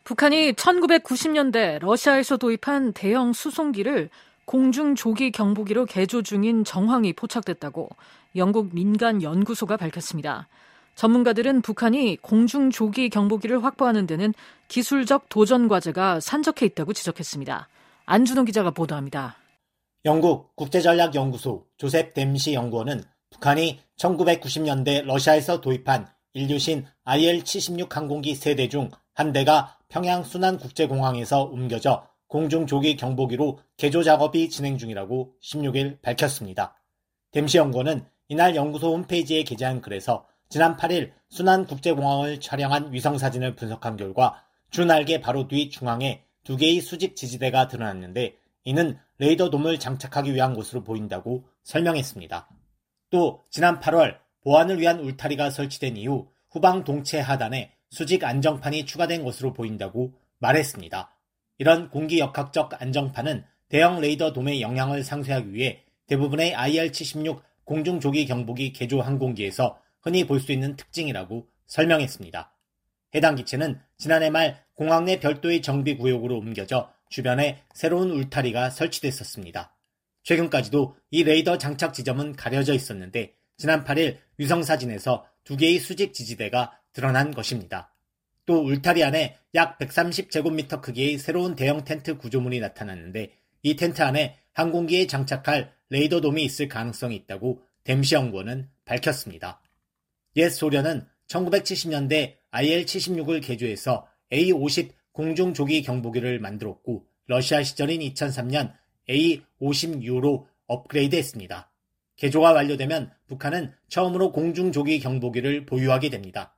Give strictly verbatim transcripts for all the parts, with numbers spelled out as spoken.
북한이 천구백구십 년대 러시아에서 도입한 대형 수송기를 공중 조기 경보기로 개조 중인 정황이 포착됐다고 영국 민간 연구소가 밝혔습니다. 전문가들은 북한이 공중 조기 경보기를 확보하는 데는 기술적 도전 과제가 산적해 있다고 지적했습니다. 안준호 기자가 보도합니다. 영국 국제전략연구소 조셉 댐시 연구원은 북한이 천구백구십 년대 러시아에서 도입한 인류신 아이엘 칠십육 항공기 세 대 중 한 대가 평양 순안국제공항에서 옮겨져 공중조기 경보기로 개조 작업이 진행 중이라고 십육 일 밝혔습니다. 댐시 연구원은 이날 연구소 홈페이지에 게재한 글에서 지난 팔 일 순안국제공항을 촬영한 위성사진을 분석한 결과 주날개 바로 뒤 중앙에 두 개의 수직 지지대가 드러났는데 이는 레이더돔을 장착하기 위한 것으로 보인다고 설명했습니다. 또 지난 팔월 보안을 위한 울타리가 설치된 이후 후방 동체 하단에 수직 안정판이 추가된 것으로 보인다고 말했습니다. 이런 공기역학적 안정판은 대형 레이더돔의 영향을 상쇄하기 위해 대부분의 아이엘 칠십육 공중조기 경보기 개조 항공기에서 흔히 볼 수 있는 특징이라고 설명했습니다. 해당 기체는 지난해 말 공항 내 별도의 정비구역으로 옮겨져 주변에 새로운 울타리가 설치됐었습니다. 최근까지도 이 레이더 장착 지점은 가려져 있었는데 지난 팔 일 위성사진에서 두 개의 수직 지지대가 드러난 것입니다. 또 울타리 안에 약 백삼십 제곱미터 크기의 새로운 대형 텐트 구조물이 나타났는데 이 텐트 안에 항공기에 장착할 레이더돔이 있을 가능성이 있다고 댐시 연구원은 밝혔습니다. 옛 소련은 천구백칠십 년대 아이엘 칠십육을 개조해서 에이 오십 공중조기 경보기를 만들었고 러시아 시절인 이천삼 년 에이 오십유로 업그레이드했습니다. 개조가 완료되면 북한은 처음으로 공중조기 경보기를 보유하게 됩니다.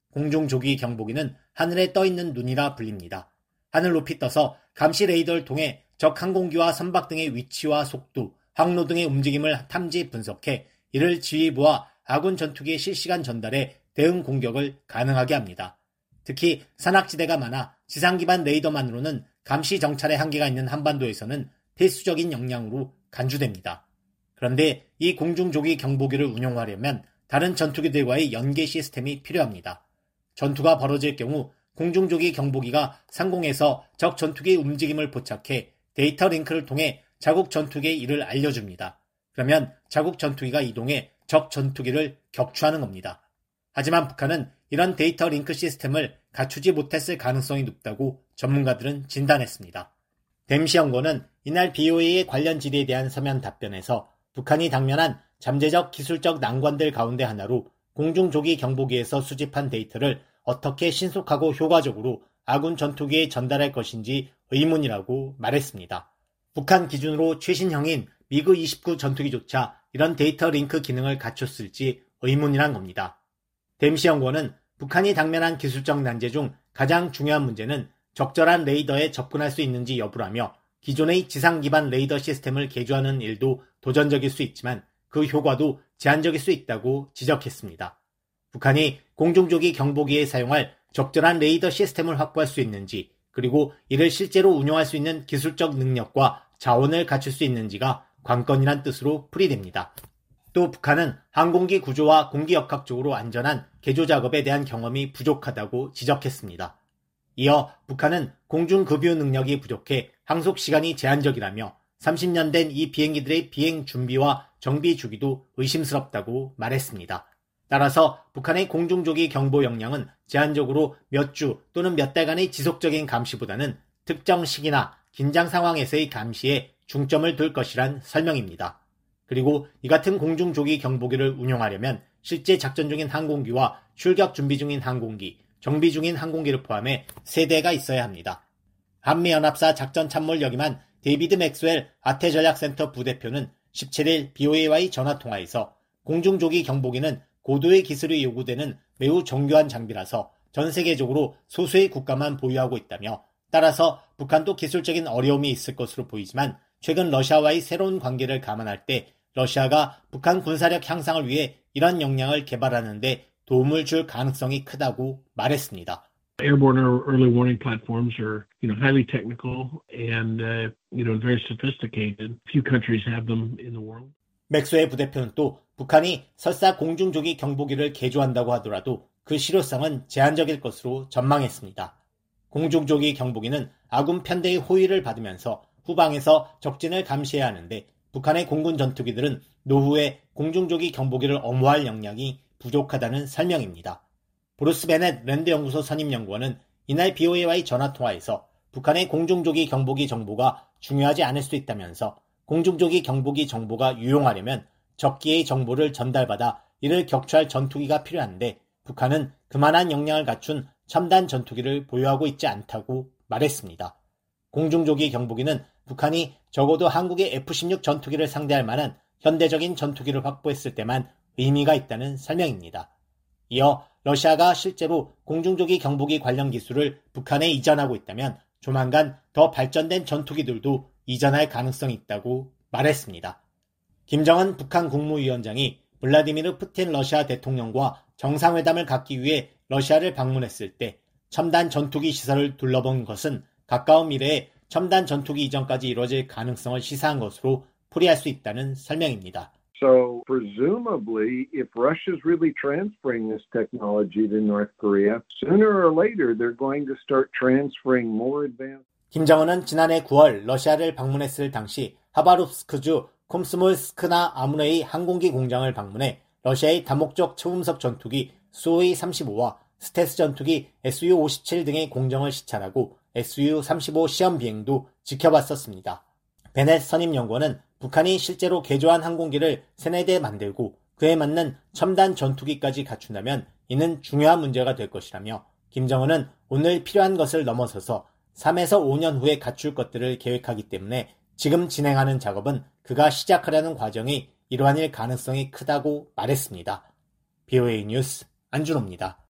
공중조기 경보기는 하늘에 떠있는 눈이라 불립니다. 하늘 높이 떠서 감시 레이더를 통해 적 항공기와 선박 등의 위치와 속도, 항로 등의 움직임을 탐지 분석해 이를 지휘부와 아군 전투기의 실시간 전달에 대응 공격을 가능하게 합니다. 특히 산악지대가 많아 지상 기반 레이더만으로는 감시 정찰의 한계가 있는 한반도에서는 필수적인 역량으로 간주됩니다. 그런데 이 공중조기 경보기를 운용하려면 다른 전투기들과의 연계 시스템이 필요합니다. 전투가 벌어질 경우 공중조기 경보기가 상공에서 적 전투기의 움직임을 포착해 데이터 링크를 통해 자국 전투기에 이를 알려줍니다. 그러면 자국 전투기가 이동해 적 전투기를 격추하는 겁니다. 하지만 북한은 이런 데이터 링크 시스템을 갖추지 못했을 가능성이 높다고 전문가들은 진단했습니다. 댐시 연구원은 이날 비오에이의 관련 질의에 대한 서면 답변에서 북한이 당면한 잠재적 기술적 난관들 가운데 하나로 공중조기 경보기에서 수집한 데이터를 어떻게 신속하고 효과적으로 아군 전투기에 전달할 것인지 의문이라고 말했습니다. 북한 기준으로 최신형인 미그 이십구 전투기조차 이런 데이터 링크 기능을 갖췄을지 의문이란 겁니다. 댐시 연구원은 북한이 당면한 기술적 난제 중 가장 중요한 문제는 적절한 레이더에 접근할 수 있는지 여부라며 기존의 지상 기반 레이더 시스템을 개조하는 일도 도전적일 수 있지만 그 효과도 제한적일 수 있다고 지적했습니다. 북한이 공중조기 경보기에 사용할 적절한 레이더 시스템을 확보할 수 있는지 그리고 이를 실제로 운용할 수 있는 기술적 능력과 자원을 갖출 수 있는지가 관건이란 뜻으로 풀이됩니다. 또 북한은 항공기 구조와 공기역학적으로 안전한 개조 작업에 대한 경험이 부족하다고 지적했습니다. 이어 북한은 공중급유 능력이 부족해 항속 시간이 제한적이라며 삼십 년 된 이 비행기들의 비행 준비와 정비 주기도 의심스럽다고 말했습니다. 따라서 북한의 공중조기 경보 역량은 제한적으로 몇 주 또는 몇 달간의 지속적인 감시보다는 특정 시기나 긴장 상황에서의 감시에 중점을 둘 것이란 설명입니다. 그리고 이 같은 공중조기 경보기를 운용하려면 실제 작전 중인 항공기와 출격 준비 중인 항공기, 정비 중인 항공기를 포함해 세 대가 있어야 합니다. 한미연합사 작전참모를 역임한 데이비드 맥스웰 아태전략센터 부대표는 십칠 일 비오에이와의 전화통화에서 공중조기 경보기는 고도의 기술이 요구되는 매우 정교한 장비라서 전 세계적으로 소수의 국가만 보유하고 있다며 따라서 북한도 기술적인 어려움이 있을 것으로 보이지만 최근 러시아와의 새로운 관계를 감안할 때 러시아가 북한 군사력 향상을 위해 이런 역량을 개발하는 데 도움을 줄 가능성이 크다고 말했습니다. Airborne early warning platforms are, you know, highly technical and, uh, you know, very sophisticated. Few countries have them in the world. 맥스웰 부대표는 또 북한이 설사 공중조기 경보기를 개조한다고 하더라도 그 실효성은 제한적일 것으로 전망했습니다. 공중조기 경보기는 아군 편대의 호위를 받으면서 후방에서 적진을 감시해야 하는데 북한의 공군 전투기들은 노후에 공중조기 경보기를 엄호할 역량이 부족하다는 설명입니다. 브루스 베넷 랜드 연구소 선임 연구원은 이날 비오에이와의 전화통화에서 북한의 공중조기 경보기 정보가 중요하지 않을 수 있다면서 공중조기 경보기 정보가 유용하려면 적기의 정보를 전달받아 이를 격추할 전투기가 필요한데 북한은 그만한 역량을 갖춘 첨단 전투기를 보유하고 있지 않다고 말했습니다. 공중조기 경보기는 북한이 적어도 한국의 에프 십육 전투기를 상대할 만한 현대적인 전투기를 확보했을 때만 의미가 있다는 설명입니다. 이어 러시아가 실제로 공중조기 경보기 관련 기술을 북한에 이전하고 있다면 조만간 더 발전된 전투기들도 이전할 가능성이 있다고 말했습니다. 김정은 북한 국무위원장이 블라디미르 푸틴 러시아 대통령과 정상회담을 갖기 위해 러시아를 방문했을 때 첨단 전투기 시설을 둘러본 것은 가까운 미래에 첨단 전투기 이전까지 이루어질 가능성을 시사한 것으로 풀이할 수 있다는 설명입니다. So presumably, if Russia's really transferring this technology to North Korea, sooner or later they're going to start transferring more advanced. 김정은은 지난해 구월 러시아를 방문했을 당시 하바롭스크주 콤스몰스크나 아무레이 항공기 공장을 방문해 러시아의 다목적 초음속 전투기 수호이 삼십오와 스텔스 전투기 에스유 오십칠 등의 공정을 시찰하고 에스유 삼십오 시험 비행도 지켜봤었습니다. 베넷 선임 연구원은 북한이 실제로 개조한 항공기를 세네 대 만들고 그에 맞는 첨단 전투기까지 갖춘다면 이는 중요한 문제가 될 것이라며 김정은은 오늘 필요한 것을 넘어서서 삼에서 오 년 후에 갖출 것들을 계획하기 때문에 지금 진행하는 작업은 그가 시작하려는 과정이 이러한일 가능성이 크다고 말했습니다. 비오에이 뉴스 안준호입니다.